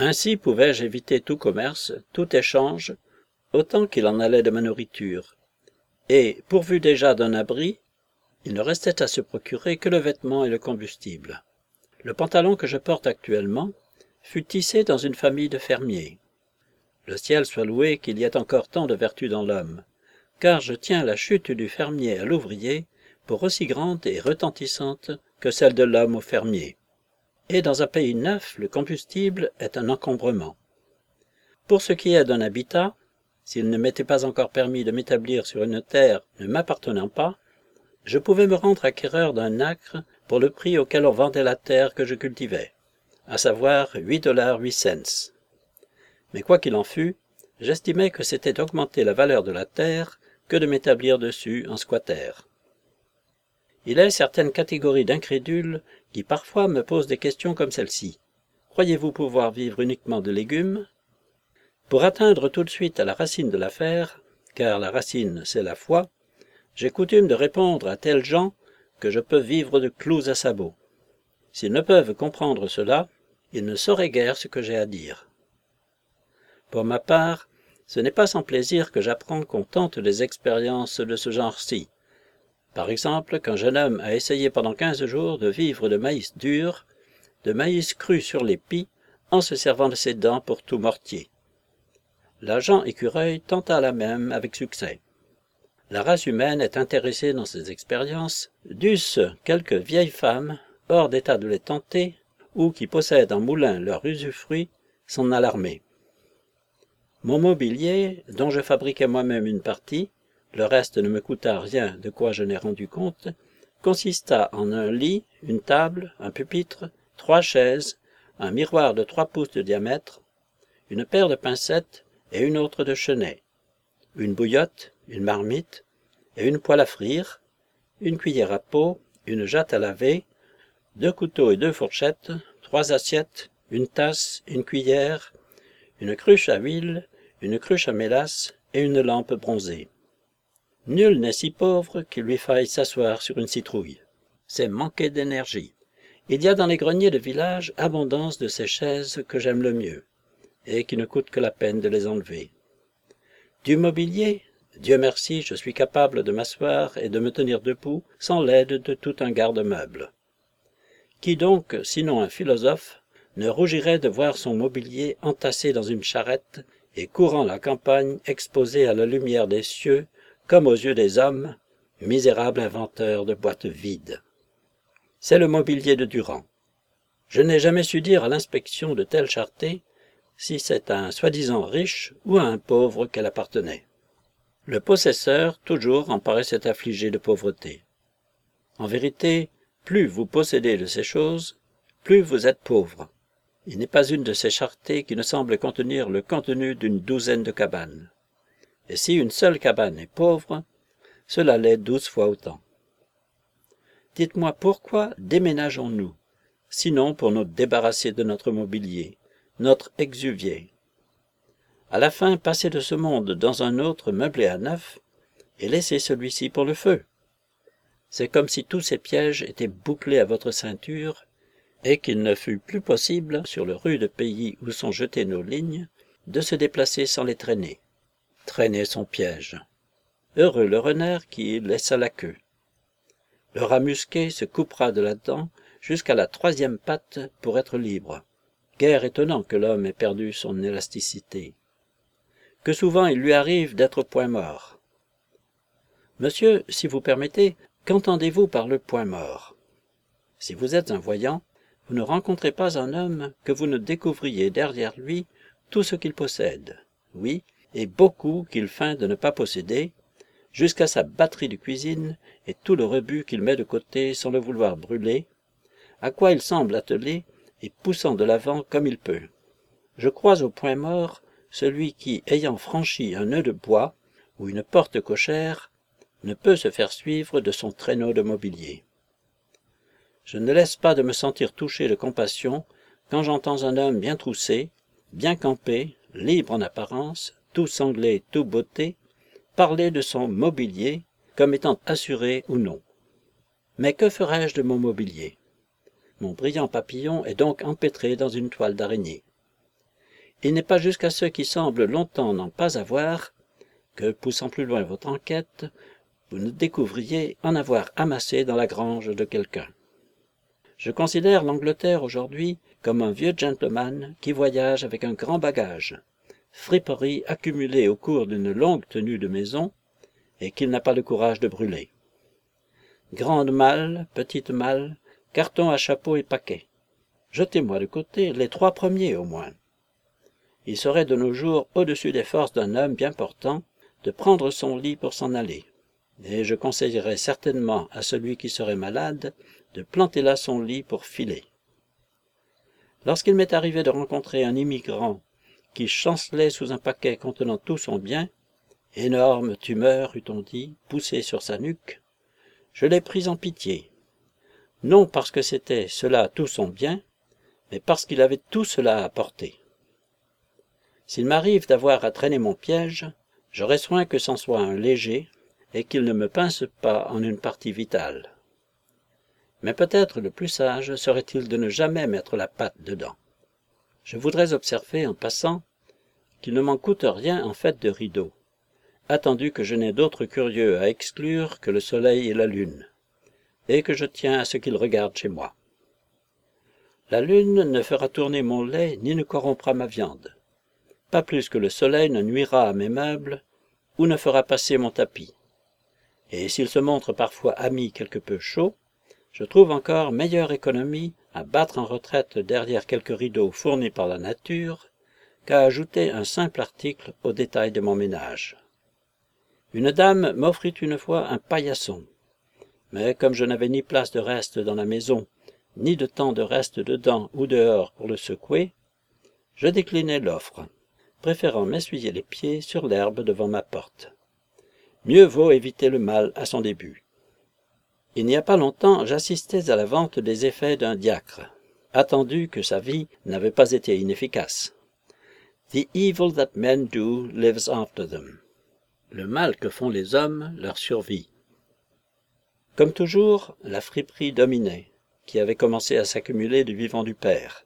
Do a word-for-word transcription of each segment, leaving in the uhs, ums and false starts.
Ainsi pouvais-je éviter tout commerce, tout échange, autant qu'il en allait de ma nourriture. Et, pourvu déjà d'un abri, il ne restait à se procurer que le vêtement et le combustible. Le pantalon que je porte actuellement fut tissé dans une famille de fermiers. Le ciel soit loué qu'il y ait encore tant de vertu dans l'homme, car je tiens la chute du fermier à l'ouvrier pour aussi grande et retentissante que celle de l'homme au fermier. Et dans un pays neuf, le combustible est un encombrement. Pour ce qui est d'un habitat, s'il ne m'était pas encore permis de m'établir sur une terre ne m'appartenant pas, je pouvais me rendre acquéreur d'un acre pour le prix auquel on vendait la terre que je cultivais, à savoir huit dollars huit cents. Mais quoi qu'il en fût, j'estimais que c'était augmenter la valeur de la terre que de m'établir dessus en squatter. Il est certaines catégories d'incrédules qui parfois me posent des questions comme celle-ci. Croyez-vous pouvoir vivre uniquement de légumes? Pour atteindre tout de suite à la racine de l'affaire, car la racine c'est la foi, j'ai coutume de répondre à tels gens que je peux vivre de clous à sabots. S'ils ne peuvent comprendre cela, ils ne sauraient guère ce que j'ai à dire. Pour ma part, ce n'est pas sans plaisir que j'apprends qu'on tente des expériences de ce genre-ci. Par exemple, qu'un jeune homme a essayé pendant quinze jours de vivre de maïs dur, de maïs cru sur les pis, en se servant de ses dents pour tout mortier. L'agent écureuil tenta la même avec succès. La race humaine est intéressée dans ces expériences, dussent quelques vieilles femmes, hors d'état de les tenter, ou qui possèdent en moulin leur usufruit, s'en alarmer. Mon mobilier, dont je fabriquais moi-même une partie, le reste ne me coûta rien de quoi je n'ai rendu compte, consista en un lit, une table, un pupitre, trois chaises, un miroir de trois pouces de diamètre, une paire de pincettes et une autre de chenets, une bouillotte, une marmite et une poêle à frire, une cuillère à peau, une jatte à laver, deux couteaux et deux fourchettes, trois assiettes, une tasse, une cuillère, une cruche à huile, une cruche à mélasse et une lampe bronzée. Nul n'est si pauvre qu'il lui faille s'asseoir sur une citrouille. C'est manquer d'énergie. Il y a dans les greniers de village abondance de ces chaises que j'aime le mieux, et qui ne coûtent que la peine de les enlever. Du mobilier, Dieu merci, je suis capable de m'asseoir et de me tenir debout sans l'aide de tout un garde-meuble. Qui donc, sinon un philosophe, ne rougirait de voir son mobilier entassé dans une charrette et courant la campagne exposé à la lumière des cieux, comme aux yeux des hommes, misérable inventeur de boîtes vides. C'est le mobilier de Durand. Je n'ai jamais su dire à l'inspection de telle charretée si c'est à un soi-disant riche ou à un pauvre qu'elle appartenait. Le possesseur, toujours, en paraissait affligé de pauvreté. En vérité, plus vous possédez de ces choses, plus vous êtes pauvre. Il n'est pas une de ces charretées qui ne semble contenir le contenu d'une douzaine de cabanes. Et si une seule cabane est pauvre, cela l'est douze fois autant. Dites-moi pourquoi déménageons-nous, sinon pour nous débarrasser de notre mobilier, notre exuvier. À la fin, passer de ce monde dans un autre meublé à neuf, et laisser celui-ci pour le feu. C'est comme si tous ces pièges étaient bouclés à votre ceinture, et qu'il ne fût plus possible, sur le rude pays où sont jetées nos lignes, de se déplacer sans les traîner. Traîner son piège. Heureux le renard qui laissa la queue. Le rat musqué se coupera de la dent jusqu'à la troisième patte pour être libre. Guère étonnant que l'homme ait perdu son élasticité. Que souvent il lui arrive d'être point mort. Monsieur, si vous permettez, qu'entendez-vous par le point mort? Si vous êtes un voyant, vous ne rencontrez pas un homme que vous ne découvriez derrière lui tout ce qu'il possède, oui, et beaucoup qu'il feint de ne pas posséder, jusqu'à sa batterie de cuisine et tout le rebut qu'il met de côté sans le vouloir brûler, à quoi il semble attelé et poussant de l'avant comme il peut. Je crois au point mort celui qui, ayant franchi un nœud de bois ou une porte cochère, ne peut se faire suivre de son traîneau de mobilier. Je ne laisse pas de me sentir touché de compassion quand j'entends un homme bien troussé, bien campé, libre en apparence, tout sanglé, tout botté, parler de son mobilier comme étant assuré ou non. Mais que ferais-je de mon mobilier? Mon brillant papillon est donc empêtré dans une toile d'araignée. Il n'est pas jusqu'à ceux qui semblent longtemps n'en pas avoir, que, poussant plus loin votre enquête, vous ne découvriez en avoir amassé dans la grange de quelqu'un. Je considère l'Angleterre aujourd'hui comme un vieux gentleman qui voyage avec un grand bagage, friperie accumulée au cours d'une longue tenue de maison, et qu'il n'a pas le courage de brûler. Grande malle, petite malle, carton à chapeau et paquet. Jetez-moi de côté les trois premiers au moins. Il serait de nos jours au-dessus des forces d'un homme bien portant de prendre son lit pour s'en aller. Et je conseillerais certainement à celui qui serait malade de planter là son lit pour filer. Lorsqu'il m'est arrivé de rencontrer un immigrant qui chancelait sous un paquet contenant tout son bien, énorme tumeur, eût-on dit, poussée sur sa nuque, je l'ai pris en pitié, non parce que c'était cela tout son bien, mais parce qu'il avait tout cela à porter. S'il m'arrive d'avoir à traîner mon piège, j'aurai soin que c'en soit un léger, et qu'il ne me pince pas en une partie vitale. Mais peut-être le plus sage serait-il de ne jamais mettre la patte dedans. Je voudrais observer en passant qu'il ne m'en coûte rien en fait de rideau, attendu que je n'ai d'autres curieux à exclure que le soleil et la lune, et que je tiens à ce qu'ils regardent chez moi. La lune ne fera tourner mon lait ni ne corrompra ma viande, pas plus que le soleil ne nuira à mes meubles ou ne fera passer mon tapis. Et s'il se montre parfois ami quelque peu chaud, je trouve encore meilleure économie à battre en retraite derrière quelques rideaux fournis par la nature qu'à ajouter un simple article aux détails de mon ménage. Une dame m'offrit une fois un paillasson, mais comme je n'avais ni place de reste dans la maison, ni de temps de reste dedans ou dehors pour le secouer, je déclinai l'offre, préférant m'essuyer les pieds sur l'herbe devant ma porte. Mieux vaut éviter le mal à son début. Il n'y a pas longtemps, j'assistais à la vente des effets d'un diacre, attendu que sa vie n'avait pas été inefficace. The evil that men do lives after them. Le mal que font les hommes leur survit. Comme toujours, la friperie dominait, qui avait commencé à s'accumuler du vivant du père.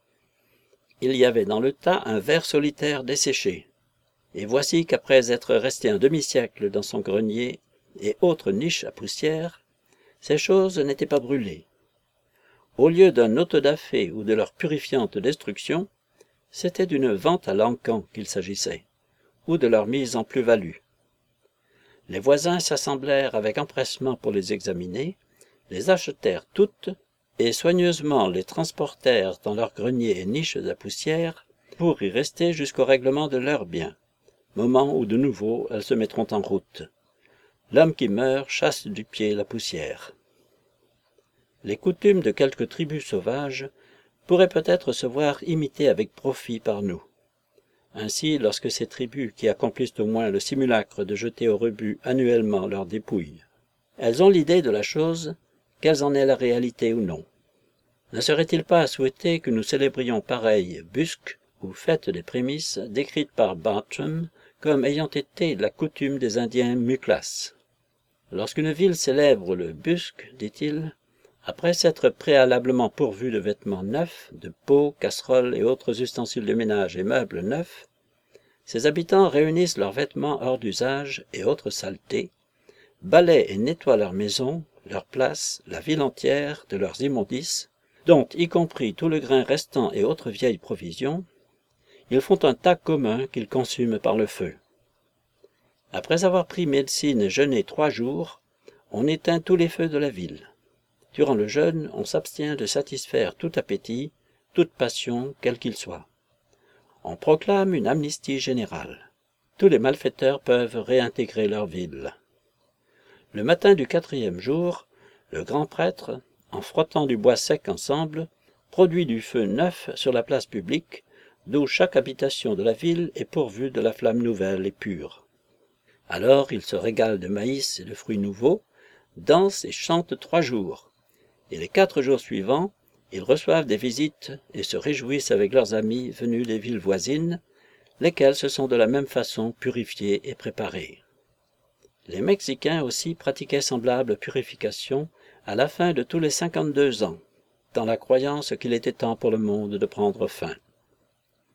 Il y avait dans le tas un ver solitaire desséché, et voici qu'après être resté un demi-siècle dans son grenier et autres niches à poussière, ces choses n'étaient pas brûlées. Au lieu d'un autodafé ou de leur purifiante destruction, c'était d'une vente à l'encan qu'il s'agissait, ou de leur mise en plus-value. Les voisins s'assemblèrent avec empressement pour les examiner, les achetèrent toutes, et soigneusement les transportèrent dans leurs greniers et niches à poussière pour y rester jusqu'au règlement de leurs biens, moment où de nouveau elles se mettront en route. L'homme qui meurt chasse du pied la poussière. Les coutumes de quelques tribus sauvages pourraient peut-être se voir imitées avec profit par nous. Ainsi, lorsque ces tribus qui accomplissent au moins le simulacre de jeter au rebut annuellement leurs dépouilles, elles ont l'idée de la chose, qu'elles en aient la réalité ou non. Ne serait-il pas à souhaiter que nous célébrions pareille busque ou fête des prémices décrite par Bartram comme ayant été la coutume des Indiens Muclas. Lorsqu'une ville célèbre le busque, dit-il, après s'être préalablement pourvue de vêtements neufs, de pots, casseroles et autres ustensiles de ménage et meubles neufs, ses habitants réunissent leurs vêtements hors d'usage et autres saletés, balaient et nettoient leurs maisons, leurs places, la ville entière de leurs immondices, dont, y compris tout le grain restant et autres vieilles provisions, ils font un tas commun qu'ils consument par le feu. Après avoir pris médecine et jeûné trois jours, on éteint tous les feux de la ville. Durant le jeûne, on s'abstient de satisfaire tout appétit, toute passion, quel qu'il soit. On proclame une amnistie générale. Tous les malfaiteurs peuvent réintégrer leur ville. Le matin du quatrième jour, le grand prêtre, en frottant du bois sec ensemble, produit du feu neuf sur la place publique, d'où chaque habitation de la ville est pourvue de la flamme nouvelle et pure. Alors il se régale de maïs et de fruits nouveaux, danse et chante trois jours, et les quatre jours suivants, ils reçoivent des visites et se réjouissent avec leurs amis venus des villes voisines, lesquels se sont de la même façon purifiés et préparés. Les Mexicains aussi pratiquaient semblable purification à la fin de tous les cinquante-deux ans, dans la croyance qu'il était temps pour le monde de prendre fin.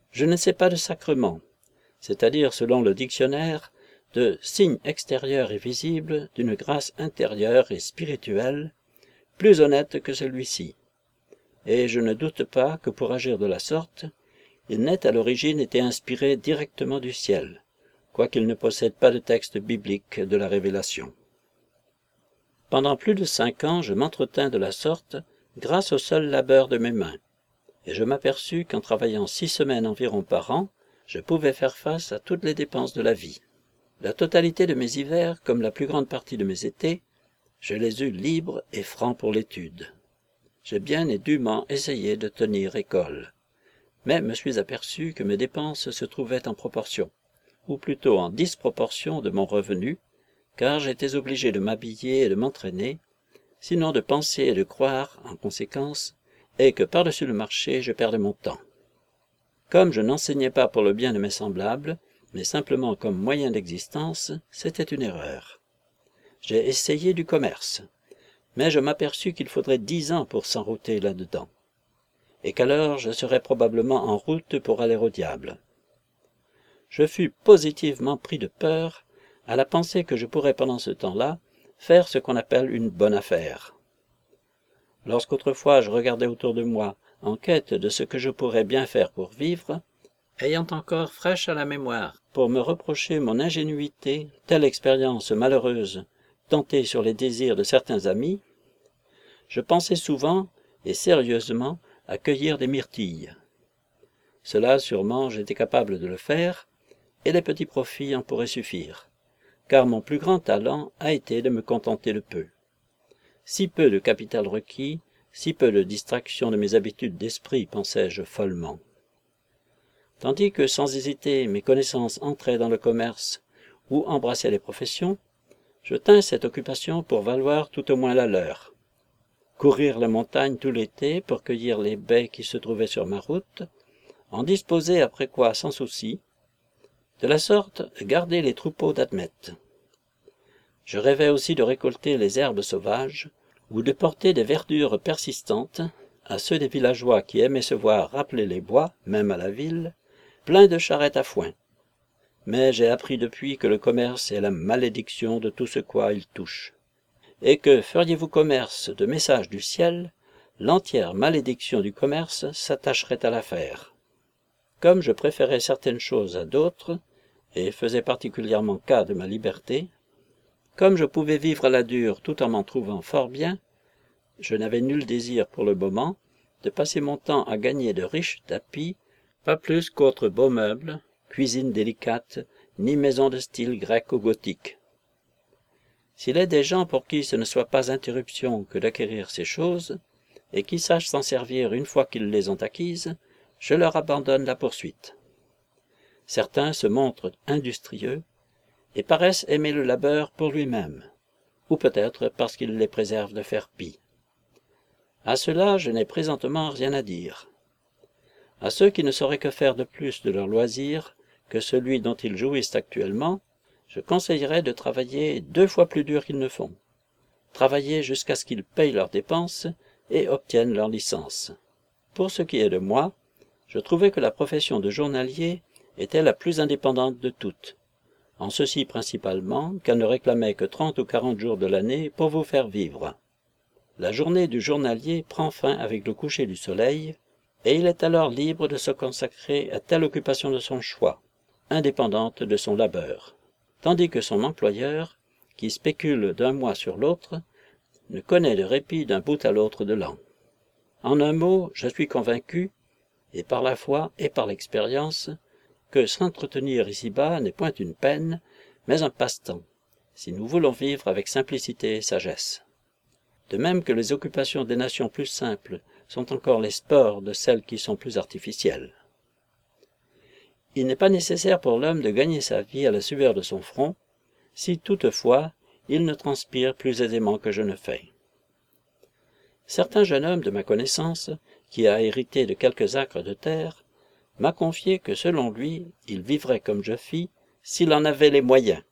Je ne sais pas de sacrement, c'est-à-dire selon le dictionnaire, de signe extérieur et visible d'une grâce intérieure et spirituelle, plus honnête que celui-ci. Et je ne doute pas que pour agir de la sorte, il n'ait à l'origine été inspiré directement du ciel, quoiqu'il ne possède pas de texte biblique de la révélation. Pendant plus de cinq ans, je m'entretins de la sorte grâce au seul labeur de mes mains, et je m'aperçus qu'en travaillant six semaines environ par an, je pouvais faire face à toutes les dépenses de la vie. La totalité de mes hivers, comme la plus grande partie de mes étés, je les eus libres et francs pour l'étude. J'ai bien et dûment essayé de tenir école, mais me suis aperçu que mes dépenses se trouvaient en proportion, ou plutôt en disproportion de mon revenu, car j'étais obligé de m'habiller et de m'entraîner, sinon de penser et de croire, en conséquence, et que par-dessus le marché je perdais mon temps. Comme je n'enseignais pas pour le bien de mes semblables, mais simplement comme moyen d'existence, c'était une erreur. J'ai essayé du commerce, mais je m'aperçus qu'il faudrait dix ans pour s'enrouter là-dedans, et qu'alors je serais probablement en route pour aller au diable. Je fus positivement pris de peur à la pensée que je pourrais pendant ce temps-là faire ce qu'on appelle une bonne affaire. Lorsqu'autrefois je regardais autour de moi en quête de ce que je pourrais bien faire pour vivre, ayant encore fraîche à la mémoire, pour me reprocher mon ingénuité, telle expérience malheureuse, tentée sur les désirs de certains amis, je pensais souvent et sérieusement à cueillir des myrtilles. Cela, sûrement, j'étais capable de le faire, et les petits profits en pourraient suffire, car mon plus grand talent a été de me contenter de peu. Si peu de capital requis, si peu de distraction de mes habitudes d'esprit, pensais-je follement. Tandis que, sans hésiter, mes connaissances entraient dans le commerce ou embrassaient les professions, je tins cette occupation pour valoir tout au moins la leur. Courir la montagne tout l'été pour cueillir les baies qui se trouvaient sur ma route, en disposer après quoi sans souci, de la sorte garder les troupeaux d'admette. Je rêvais aussi de récolter les herbes sauvages, ou de porter des verdures persistantes à ceux des villageois qui aimaient se voir rappeler les bois, même à la ville, plein de charrettes à foin. Mais j'ai appris depuis que le commerce est la malédiction de tout ce quoi il touche, et que, feriez-vous commerce de messages du ciel, l'entière malédiction du commerce s'attacherait à l'affaire. Comme je préférais certaines choses à d'autres, et faisais particulièrement cas de ma liberté, comme je pouvais vivre à la dure tout en m'en trouvant fort bien, je n'avais nul désir pour le moment de passer mon temps à gagner de riches tapis, pas plus qu'autres beaux meubles, cuisine délicate, ni maisons de style grec ou gothique. S'il est des gens pour qui ce ne soit pas interruption que d'acquérir ces choses, et qui sachent s'en servir une fois qu'ils les ont acquises, je leur abandonne la poursuite. Certains se montrent industrieux, et paraissent aimer le labeur pour lui-même, ou peut-être parce qu'il les préserve de faire pis. À cela, je n'ai présentement rien à dire. À ceux qui ne sauraient que faire de plus de leur loisir que celui dont ils jouissent actuellement, je conseillerais de travailler deux fois plus dur qu'ils ne font, travailler jusqu'à ce qu'ils payent leurs dépenses et obtiennent leur licence. Pour ce qui est de moi, je trouvais que la profession de journalier était la plus indépendante de toutes, en ceci principalement qu'elle ne réclamait que trente ou quarante jours de l'année pour vous faire vivre. La journée du journalier prend fin avec le coucher du soleil, et il est alors libre de se consacrer à telle occupation de son choix, indépendante de son labeur, tandis que son employeur, qui spécule d'un mois sur l'autre, ne connaît de répit d'un bout à l'autre de l'an. En un mot, je suis convaincu, et par la foi et par l'expérience, que s'entretenir ici-bas n'est point une peine, mais un passe-temps, si nous voulons vivre avec simplicité et sagesse. De même que les occupations des nations plus simples sont encore les sports de celles qui sont plus artificielles. Il n'est pas nécessaire pour l'homme de gagner sa vie à la sueur de son front, si toutefois il ne transpire plus aisément que je ne fais. Certain jeune homme de ma connaissance, qui a hérité de quelques acres de terre, m'a confié que selon lui, il vivrait comme je fis, s'il en avait les moyens.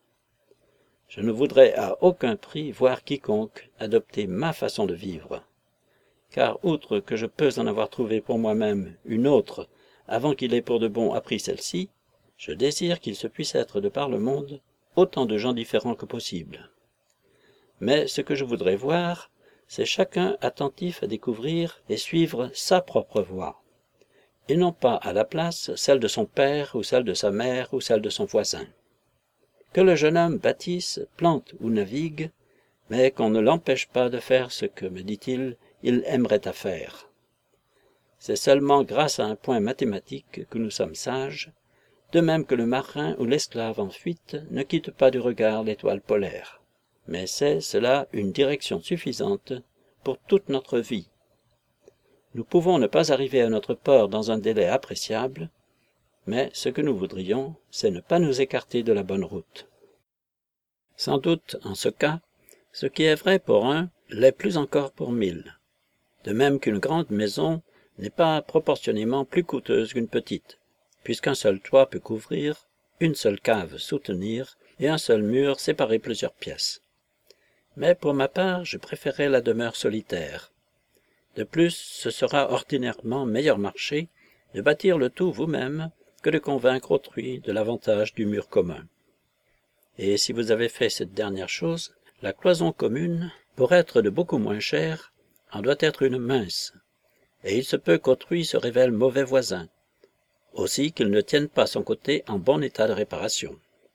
Je ne voudrais à aucun prix voir quiconque adopter ma façon de vivre, car outre que je peux en avoir trouvé pour moi-même une autre avant qu'il ait pour de bon appris celle-ci, je désire qu'il se puisse être de par le monde autant de gens différents que possible. Mais ce que je voudrais voir, c'est chacun attentif à découvrir et suivre sa propre voie, et non pas à la place celle de son père ou celle de sa mère ou celle de son voisin. Que le jeune homme bâtisse, plante ou navigue, mais qu'on ne l'empêche pas de faire ce que, me dit-il, il aimerait à faire. C'est seulement grâce à un point mathématique que nous sommes sages, de même que le marin ou l'esclave en fuite ne quitte pas du regard l'étoile polaire. Mais c'est, cela, une direction suffisante pour toute notre vie. Nous pouvons ne pas arriver à notre port dans un délai appréciable, mais ce que nous voudrions, c'est ne pas nous écarter de la bonne route. Sans doute, en ce cas, ce qui est vrai pour un l'est plus encore pour mille, de même qu'une grande maison n'est pas proportionnellement plus coûteuse qu'une petite, puisqu'un seul toit peut couvrir, une seule cave soutenir et un seul mur séparer plusieurs pièces. Mais pour ma part, je préférais la demeure solitaire. De plus, ce sera ordinairement meilleur marché de bâtir le tout vous-même que de convaincre autrui de l'avantage du mur commun. Et si vous avez fait cette dernière chose, la cloison commune, pour être de beaucoup moins chère, en doit être une mince, et il se peut qu'autrui se révèle mauvais voisin, aussi qu'il ne tienne pas son côté en bon état de réparation.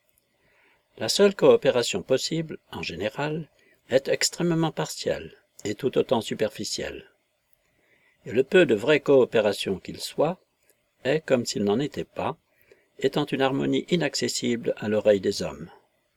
La seule coopération possible, en général, est extrêmement partielle et tout autant superficielle. Et le peu de vraie coopération qu'il soit est comme s'il n'en était pas, étant une harmonie inaccessible à l'oreille des hommes.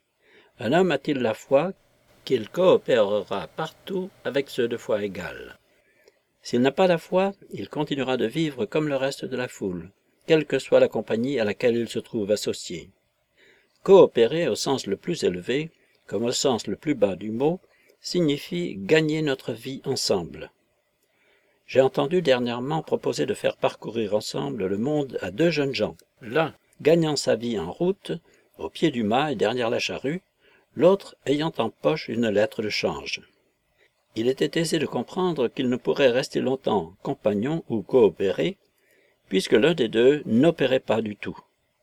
Un homme a-t-il la foi qu'il coopérera partout avec ceux de foi égale? S'il n'a pas la foi, il continuera de vivre comme le reste de la foule, quelle que soit la compagnie à laquelle il se trouve associé. Coopérer au sens le plus élevé, comme au sens le plus bas du mot, signifie gagner notre vie ensemble. J'ai entendu dernièrement proposer de faire parcourir ensemble le monde à deux jeunes gens, l'un gagnant sa vie en route, au pied du mât et derrière la charrue, l'autre ayant en poche une lettre de change. Il était aisé de comprendre qu'ils ne pourraient rester longtemps compagnons ou coopérer, puisque l'un des deux n'opérait pas du tout.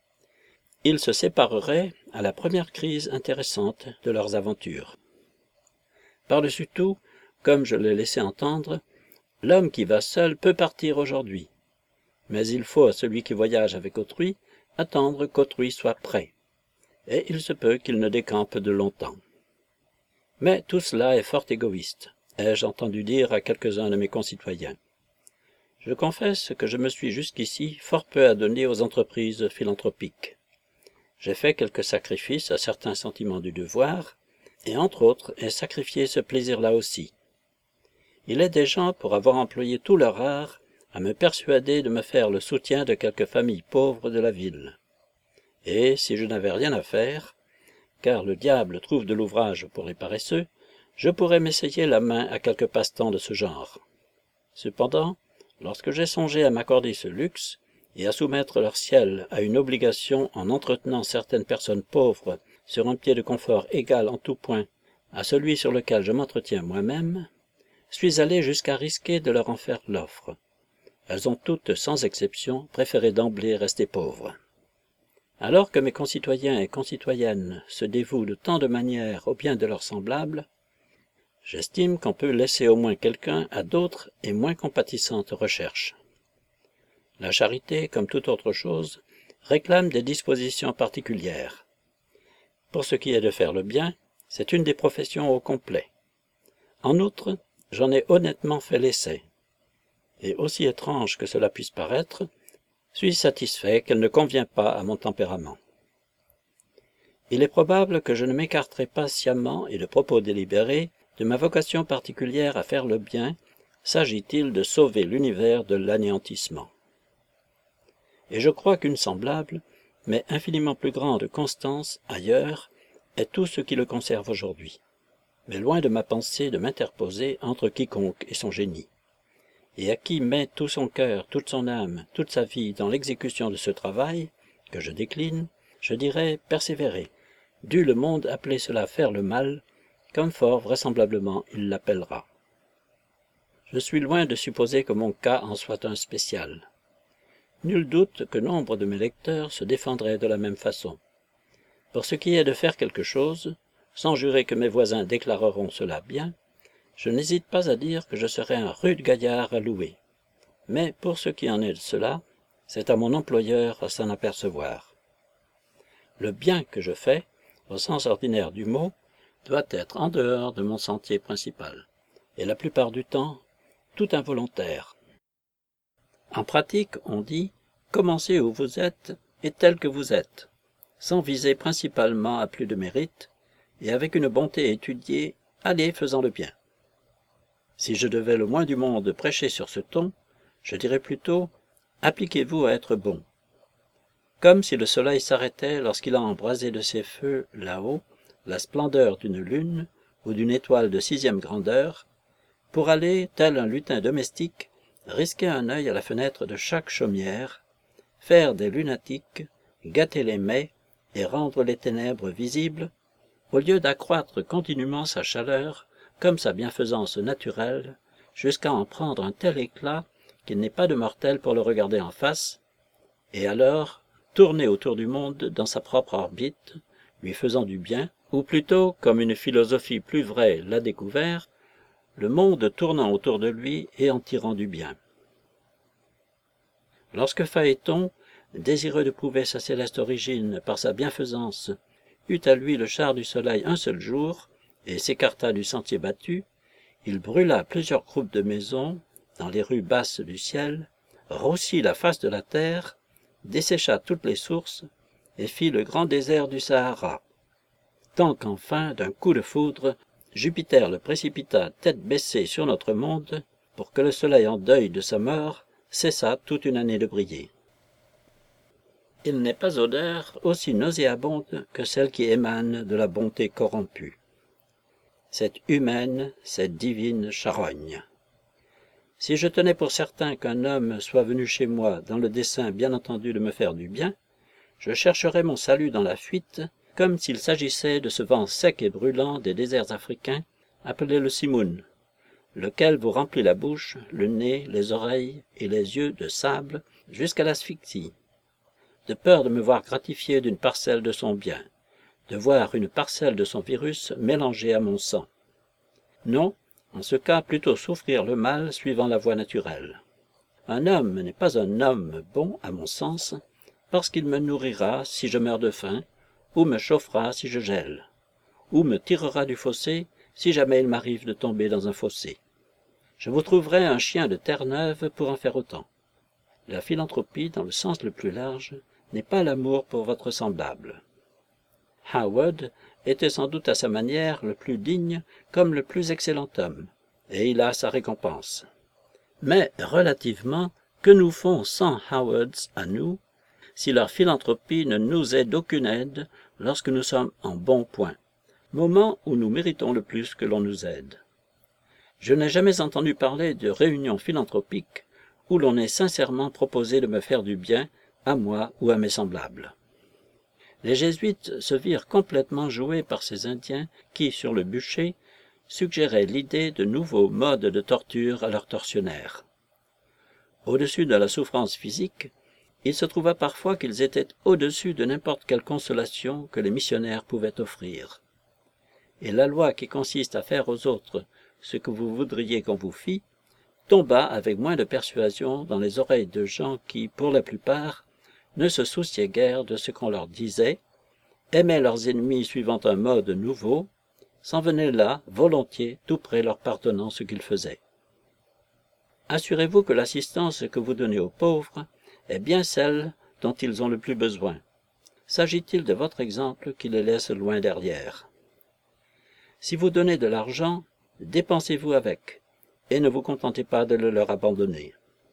Ils se sépareraient à la première crise intéressante de leurs aventures. Par-dessus tout, comme je l'ai laissé entendre, l'homme qui va seul peut partir aujourd'hui, mais il faut à celui qui voyage avec autrui attendre qu'autrui soit prêt, et il se peut qu'il ne décampe de longtemps. Mais tout cela est fort égoïste, ai-je entendu dire à quelques-uns de mes concitoyens. Je confesse que je me suis jusqu'ici fort peu adonné aux entreprises philanthropiques. J'ai fait quelques sacrifices à certains sentiments du devoir, et entre autres ai sacrifié ce plaisir-là aussi. Il est des gens pour avoir employé tout leur art à me persuader de me faire le soutien de quelques familles pauvres de la ville. Et si je n'avais rien à faire, car le diable trouve de l'ouvrage pour les paresseux, je pourrais m'essayer la main à quelques passe-temps de ce genre. Cependant, lorsque j'ai songé à m'accorder ce luxe, et à soumettre leur ciel à une obligation en entretenant certaines personnes pauvres sur un pied de confort égal en tout point à celui sur lequel je m'entretiens moi-même, suis allé jusqu'à risquer de leur en faire l'offre. Elles ont toutes, sans exception, préféré d'emblée rester pauvres. Alors que mes concitoyens et concitoyennes se dévouent de tant de manières au bien de leurs semblables, j'estime qu'on peut laisser au moins quelqu'un à d'autres et moins compatissantes recherches. La charité, comme toute autre chose, réclame des dispositions particulières. Pour ce qui est de faire le bien, c'est une des professions au complet. En outre, j'en ai honnêtement fait l'essai. Et aussi étrange que cela puisse paraître, suis satisfait qu'elle ne convient pas à mon tempérament. Il est probable que je ne m'écarterai pas sciemment et de propos délibérés de ma vocation particulière à faire le bien, s'agit-il de sauver l'univers de l'anéantissement. Et je crois qu'une semblable, mais infiniment plus grande constance ailleurs, est tout ce qui le conserve aujourd'hui. Mais loin de ma pensée de m'interposer entre quiconque et son génie. Et à qui met tout son cœur, toute son âme, toute sa vie dans l'exécution de ce travail, que je décline, je dirais persévérer, dût le monde appeler cela faire le mal, comme fort vraisemblablement il l'appellera. Je suis loin de supposer que mon cas en soit un spécial. Nul doute que nombre de mes lecteurs se défendraient de la même façon. Pour ce qui est de faire quelque chose, sans jurer que mes voisins déclareront cela bien, je n'hésite pas à dire que je serai un rude gaillard à louer. Mais pour ce qui en est de cela, c'est à mon employeur à s'en apercevoir. Le bien que je fais, au sens ordinaire du mot, doit être en dehors de mon sentier principal, et la plupart du temps, tout involontaire. En pratique, on dit « commencez où vous êtes et tel que vous êtes », sans viser principalement à plus de mérite, et avec une bonté étudiée, allez faisant le bien. Si je devais le moins du monde prêcher sur ce ton, je dirais plutôt « appliquez-vous à être bon ». Comme si le soleil s'arrêtait lorsqu'il a embrasé de ses feux, là-haut, la splendeur d'une lune ou d'une étoile de sixième grandeur, pour aller, tel un lutin domestique, risquer un œil à la fenêtre de chaque chaumière, faire des lunatiques, gâter les mets et rendre les ténèbres visibles, au lieu d'accroître continuellement sa chaleur, comme sa bienfaisance naturelle, jusqu'à en prendre un tel éclat qu'il n'est pas de mortel pour le regarder en face, et alors tourner autour du monde dans sa propre orbite, lui faisant du bien, ou plutôt, comme une philosophie plus vraie l'a découvert, le monde tournant autour de lui et en tirant du bien. Lorsque Phaéton, désireux de prouver sa céleste origine par sa bienfaisance, eut à lui le char du soleil un seul jour, et s'écarta du sentier battu, il brûla plusieurs groupes de maisons, dans les rues basses du ciel, roussit la face de la terre, dessécha toutes les sources, et fit le grand désert du Sahara. Tant qu'enfin, d'un coup de foudre, Jupiter le précipita tête baissée sur notre monde, pour que le soleil en deuil de sa mort cessa toute une année de briller. Il n'est pas odeur aussi nauséabonde que celle qui émane de la bonté corrompue. Cette humaine, cette divine charogne. Si je tenais pour certain qu'un homme soit venu chez moi dans le dessein bien entendu de me faire du bien, je chercherais mon salut dans la fuite, comme s'il s'agissait de ce vent sec et brûlant des déserts africains, appelé le simoun, lequel vous remplit la bouche, le nez, les oreilles et les yeux de sable jusqu'à l'asphyxie. De peur de me voir gratifié d'une parcelle de son bien, de voir une parcelle de son virus mélangée à mon sang. Non, en ce cas plutôt souffrir le mal suivant la voie naturelle. Un homme n'est pas un homme bon, à mon sens, parce qu'il me nourrira si je meurs de faim, ou me chauffera si je gèle, ou me tirera du fossé si jamais il m'arrive de tomber dans un fossé. Je vous trouverai un chien de Terre-Neuve pour en faire autant. La philanthropie, dans le sens le plus large, n'est pas l'amour pour votre semblable. Howard était sans doute à sa manière le plus digne comme le plus excellent homme, et il a sa récompense. Mais, relativement, que nous font cent Howards à nous, si leur philanthropie ne nous est d'aucune aide lorsque nous sommes en bon point, moment où nous méritons le plus que l'on nous aide. Je n'ai jamais entendu parler de réunion philanthropique où l'on ait sincèrement proposé de me faire du bien à moi ou à mes semblables. Les jésuites se virent complètement joués par ces Indiens qui, sur le bûcher, suggéraient l'idée de nouveaux modes de torture à leurs tortionnaires. Au-dessus de la souffrance physique, il se trouva parfois qu'ils étaient au-dessus de n'importe quelle consolation que les missionnaires pouvaient offrir. Et la loi qui consiste à faire aux autres ce que vous voudriez qu'on vous fît, tomba avec moins de persuasion dans les oreilles de gens qui, pour la plupart, ne se souciaient guère de ce qu'on leur disait, aimaient leurs ennemis suivant un mode nouveau, s'en venaient là, volontiers, tout près leur pardonnant ce qu'ils faisaient. Assurez-vous que l'assistance que vous donnez aux pauvres est bien celle dont ils ont le plus besoin. S'agit-il de votre exemple qui les laisse loin derrière? Si vous donnez de l'argent, dépensez-vous avec, et ne vous contentez pas de le leur abandonner.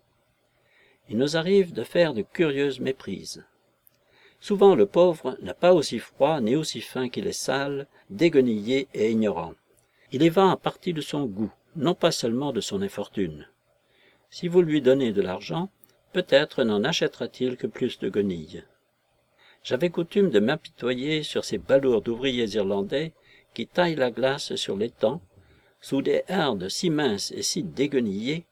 Il nous arrive de faire de curieuses méprises. Souvent le pauvre n'a pas aussi froid ni aussi faim qu'il est sale, déguenillé et ignorant. Il y va en partie de son goût, non pas seulement de son infortune. Si vous lui donnez de l'argent, peut-être n'en achètera-t-il que plus de guenilles. J'avais coutume de m'apitoyer sur ces balourds d'ouvriers irlandais qui taillent la glace sur l'étang, sous des hardes si minces et si déguenillées,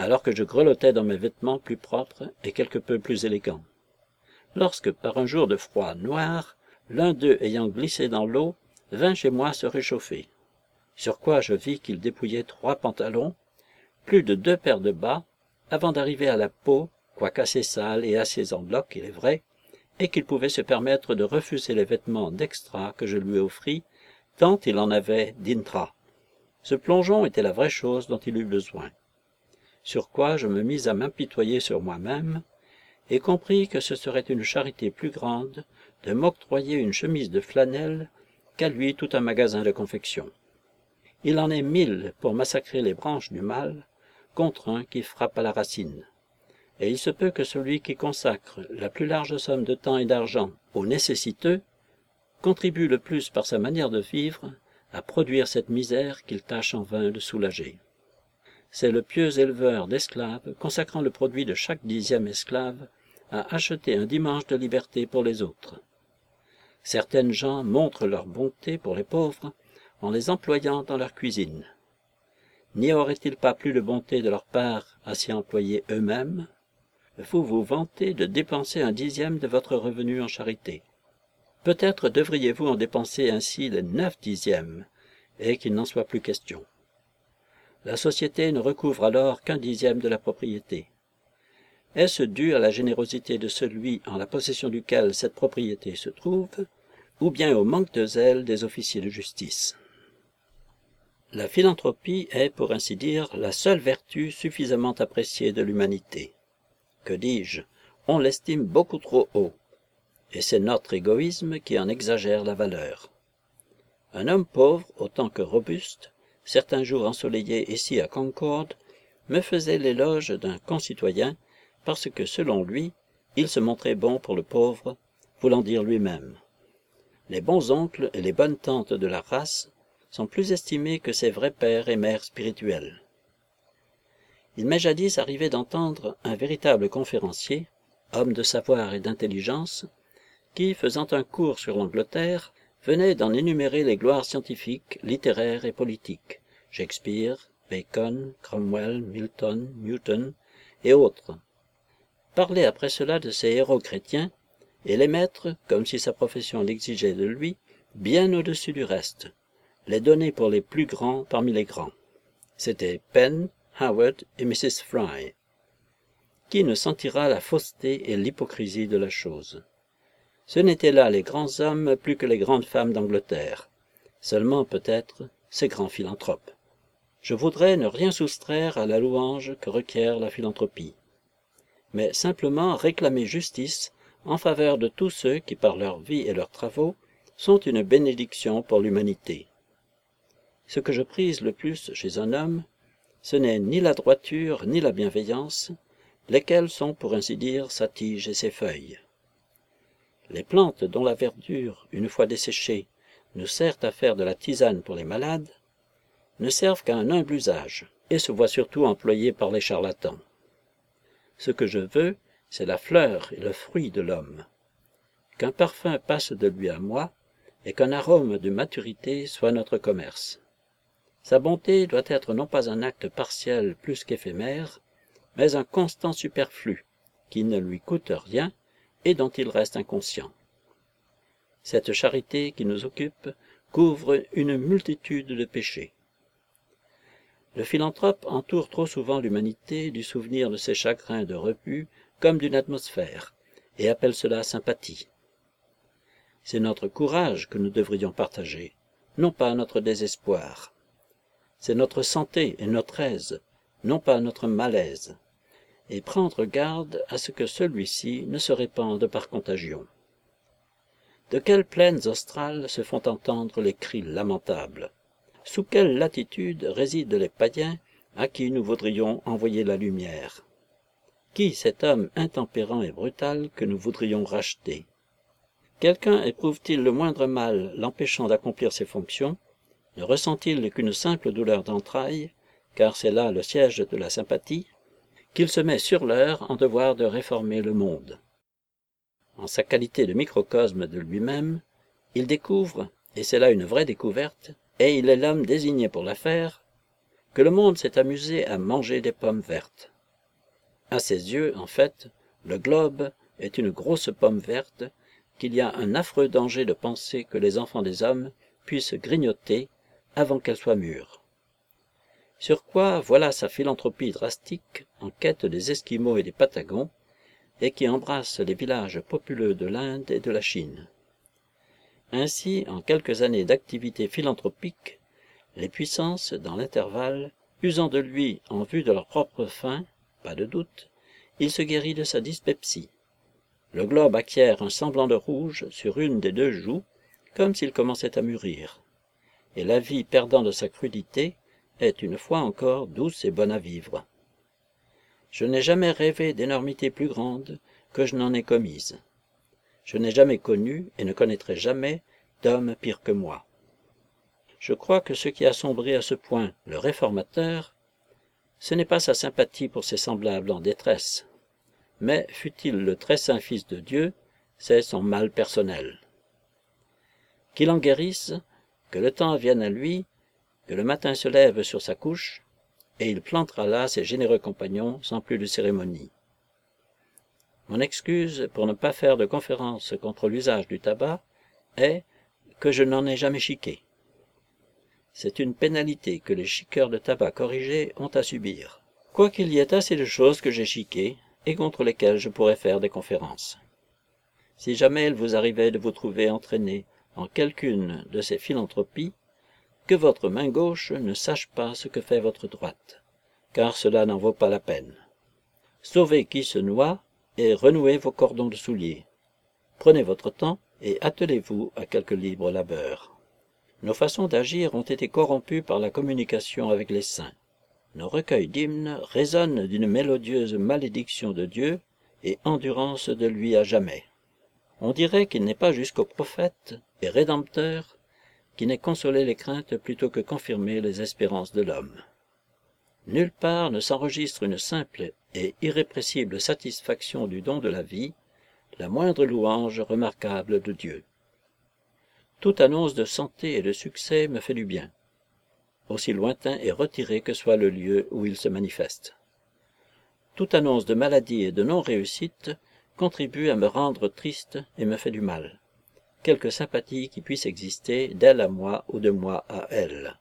alors que je grelottais dans mes vêtements plus propres et quelque peu plus élégants. Lorsque, par un jour de froid noir, l'un d'eux ayant glissé dans l'eau, vint chez moi se réchauffer. Sur quoi je vis qu'il dépouillait trois pantalons, plus de deux paires de bas, avant d'arriver à la peau, quoique assez sale et assez en bloc, il est vrai, et qu'il pouvait se permettre de refuser les vêtements d'extra que je lui offris, tant il en avait d'intra. Ce plongeon était la vraie chose dont il eut besoin. Sur quoi je me mis à m'apitoyer sur moi-même, et compris que ce serait une charité plus grande de m'octroyer une chemise de flanelle qu'à lui tout un magasin de confection. Il en est mille pour massacrer les branches du mal, contre un qui frappe à la racine. Et il se peut que celui qui consacre la plus large somme de temps et d'argent aux nécessiteux contribue le plus par sa manière de vivre à produire cette misère qu'il tâche en vain de soulager. C'est le pieux éleveur d'esclaves consacrant le produit de chaque dixième esclave à acheter un dimanche de liberté pour les autres. Certaines gens montrent leur bonté pour les pauvres en les employant dans leur cuisine. N'y aurait-il pas plus de bonté de leur part à s'y employer eux-mêmes? Vous vous vantez de dépenser un dixième de votre revenu en charité. Peut-être devriez-vous en dépenser ainsi les neuf dixièmes, et qu'il n'en soit plus question. La société ne recouvre alors qu'un dixième de la propriété. Est-ce dû à la générosité de celui en la possession duquel cette propriété se trouve, ou bien au manque de zèle des officiers de justice? La philanthropie est, pour ainsi dire, la seule vertu suffisamment appréciée de l'humanité. Que dis-je, on l'estime beaucoup trop haut, et c'est notre égoïsme qui en exagère la valeur. Un homme pauvre, autant que robuste, certains jours ensoleillés ici à Concord, me faisait l'éloge d'un concitoyen parce que, selon lui, il se montrait bon pour le pauvre, voulant dire lui-même. Les bons oncles et les bonnes tantes de la race sont plus estimés que ses vrais pères et mères spirituels. Il m'est jadis arrivé d'entendre un véritable conférencier, homme de savoir et d'intelligence, qui, faisant un cours sur l'Angleterre, venait d'en énumérer les gloires scientifiques, littéraires et politiques, Shakespeare, Bacon, Cromwell, Milton, Newton et autres. Parler après cela de ces héros chrétiens, et les mettre, comme si sa profession l'exigeait de lui, bien au-dessus du reste, les donner pour les plus grands parmi les grands. C'étaient Penn, Howard et missus Fry. Qui ne sentira la fausseté et l'hypocrisie de la chose? Ce n'étaient là les grands hommes plus que les grandes femmes d'Angleterre, seulement peut-être ces grands philanthropes. Je voudrais ne rien soustraire à la louange que requiert la philanthropie, mais simplement réclamer justice en faveur de tous ceux qui, par leur vie et leurs travaux, sont une bénédiction pour l'humanité. Ce que je prise le plus chez un homme, ce n'est ni la droiture ni la bienveillance, lesquelles sont, pour ainsi dire, sa tige et ses feuilles. Les plantes dont la verdure, une fois desséchée, nous sert à faire de la tisane pour les malades, ne servent qu'à un humble usage, et se voient surtout employées par les charlatans. Ce que je veux, c'est la fleur et le fruit de l'homme. Qu'un parfum passe de lui à moi, et qu'un arôme de maturité soit notre commerce. Sa bonté doit être non pas un acte partiel plus qu'éphémère, mais un constant superflu, qui ne lui coûte rien, et dont il reste inconscient. Cette charité qui nous occupe couvre une multitude de péchés. Le philanthrope entoure trop souvent l'humanité du souvenir de ses chagrins de rebut comme d'une atmosphère, et appelle cela sympathie. C'est notre courage que nous devrions partager, non pas notre désespoir. C'est notre santé et notre aise, non pas notre malaise, et prendre garde à ce que celui-ci ne se répande par contagion. De quelles plaines australes se font entendre les cris lamentables? Sous quelle latitude résident les païens à qui nous voudrions envoyer la lumière? Qui cet homme intempérant et brutal que nous voudrions racheter? Quelqu'un éprouve-t-il le moindre mal l'empêchant d'accomplir ses fonctions? Ne ressent-il qu'une simple douleur d'entrailles, car c'est là le siège de la sympathie, qu'il se met sur l'heure en devoir de réformer le monde? En sa qualité de microcosme de lui-même, il découvre, et c'est là une vraie découverte, et il est l'homme désigné pour la faire, que le monde s'est amusé à manger des pommes vertes. À ses yeux, en fait, le globe est une grosse pomme verte qu'il y a un affreux danger de penser que les enfants des hommes puissent grignoter avant qu'elle soit mûre. Sur quoi voilà sa philanthropie drastique en quête des Esquimaux et des Patagons, et qui embrasse les villages populeux de l'Inde et de la Chine. Ainsi, en quelques années d'activité philanthropique, les puissances, dans l'intervalle, usant de lui en vue de leur propre fin, pas de doute, il se guérit de sa dyspepsie. Le globe acquiert un semblant de rouge sur une des deux joues, comme s'il commençait à mûrir, et la vie perdant de sa crudité, est une fois encore douce et bonne à vivre. Je n'ai jamais rêvé d'énormité plus grande que je n'en ai commise. Je n'ai jamais connu, et ne connaîtrai jamais, d'homme pire que moi. Je crois que ce qui a sombré à ce point le réformateur, ce n'est pas sa sympathie pour ses semblables en détresse, mais, fût-il le très saint Fils de Dieu, c'est son mal personnel. Qu'il en guérisse, que le temps vienne à lui, que le matin se lève sur sa couche, et il plantera là ses généreux compagnons sans plus de cérémonie. Mon excuse pour ne pas faire de conférence contre l'usage du tabac est que je n'en ai jamais chiqué. C'est une pénalité que les chiqueurs de tabac corrigés ont à subir, quoiqu'il y ait assez de choses que j'ai chiquées et contre lesquelles je pourrais faire des conférences. Si jamais il vous arrivait de vous trouver entraîné en quelqu'une de ces philanthropies, que votre main gauche ne sache pas ce que fait votre droite, car cela n'en vaut pas la peine. Sauvez qui se noie et renouez vos cordons de souliers. Prenez votre temps et attelez-vous à quelque libre labeur. Nos façons d'agir ont été corrompues par la communication avec les saints. Nos recueils d'hymnes résonnent d'une mélodieuse malédiction de Dieu et endurance de lui à jamais. On dirait qu'il n'est pas jusqu'au prophète et rédempteur qui n'ait consolé les craintes plutôt que confirmé les espérances de l'homme. Nulle part ne s'enregistre une simple et irrépressible satisfaction du don de la vie, la moindre louange remarquable de Dieu. Toute annonce de santé et de succès me fait du bien, aussi lointain et retiré que soit le lieu où il se manifeste. Toute annonce de maladie et de non-réussite contribue à me rendre triste et me fait du mal, quelque sympathie qui puisse exister d'elle à moi ou de moi à elle.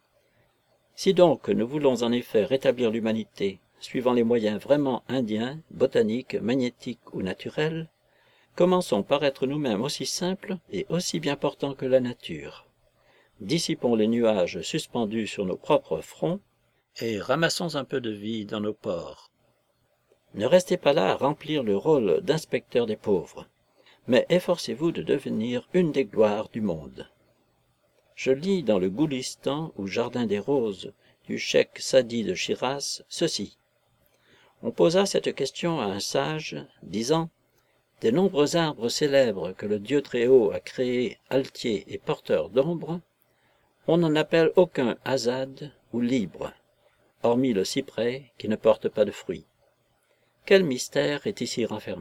Si donc nous voulons en effet rétablir l'humanité, suivant les moyens vraiment indiens, botaniques, magnétiques ou naturels, commençons par être nous-mêmes aussi simples et aussi bien portants que la nature. Dissipons les nuages suspendus sur nos propres fronts et ramassons un peu de vie dans nos pores. Ne restez pas là à remplir le rôle d'inspecteur des pauvres, mais efforcez-vous de devenir une des gloires du monde. Je lis dans le Goulistan ou Jardin des Roses du cheikh Sadi de Shiraz ceci. On posa cette question à un sage, disant « Des nombreux arbres célèbres que le Dieu Très-Haut a créés altiers et porteurs d'ombre, on n'en appelle aucun azad ou libre, hormis le cyprès qui ne porte pas de fruits. Quel mystère est ici renfermé ?»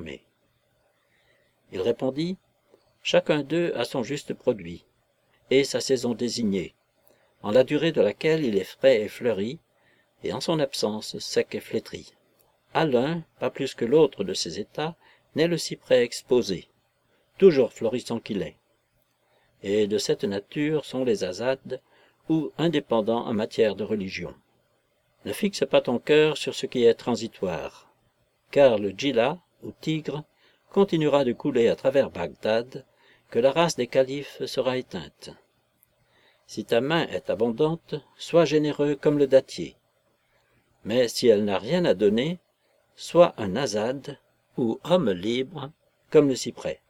Il répondit « Chacun d'eux a son juste produit, et sa saison désignée, en la durée de laquelle il est frais et fleuri, et en son absence sec et flétri. À l'un, pas plus que l'autre de ces états, n'est le cyprès exposé, toujours florissant qu'il est. Et de cette nature sont les azades, ou indépendants en matière de religion. Ne fixe pas ton cœur sur ce qui est transitoire, car le djila, ou tigre, continuera de couler à travers Bagdad, que la race des califes sera éteinte. Si ta main est abondante, sois généreux comme le dattier. Mais si elle n'a rien à donner, sois un azad, ou homme libre, comme le cyprès.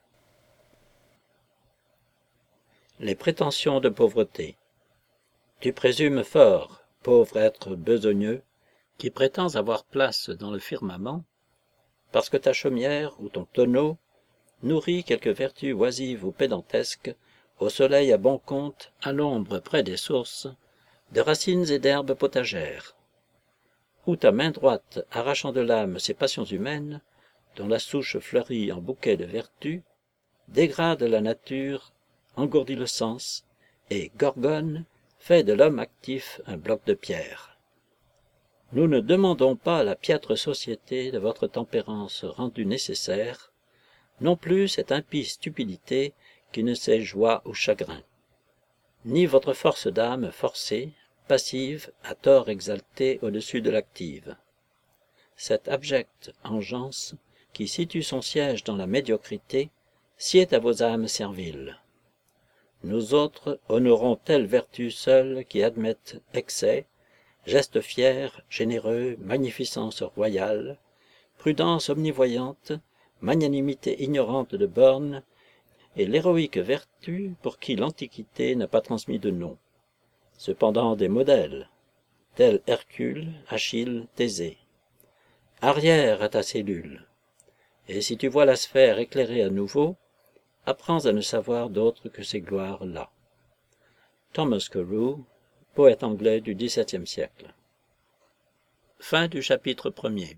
Les prétentions de pauvreté. Tu présumes fort, pauvre être besogneux, qui prétends avoir place dans le firmament, parce que ta chaumière ou ton tonneau nourrit quelques vertus oisives ou pédantesques, au soleil à bon compte, à l'ombre près des sources, de racines et d'herbes potagères. Ou ta main droite, arrachant de l'âme ces passions humaines, dont la souche fleurit en bouquet de vertus, dégrade la nature, engourdit le sens, et Gorgone fait de l'homme actif un bloc de pierre. Nous ne demandons pas la piètre société de votre tempérance rendue nécessaire, non plus cette impie stupidité qui ne sait joie ou chagrin, ni votre force d'âme forcée, passive, à tort exaltée au-dessus de l'active. Cette abjecte engeance, qui situe son siège dans la médiocrité, sied à vos âmes serviles. Nous autres honorons telle vertu seule qui admettent excès, gestes fiers, généreux, magnificence royale, prudence omnivoyante, magnanimité ignorante de bornes, et l'héroïque vertu pour qui l'Antiquité n'a pas transmis de nom. Cependant des modèles, tels Hercule, Achille, Thésée. Arrière à ta cellule, et si tu vois la sphère éclairée à nouveau, apprends à ne savoir d'autre que ces gloires-là. Thomas Carew, poète anglais du dix-septième siècle. Fin du chapitre premier.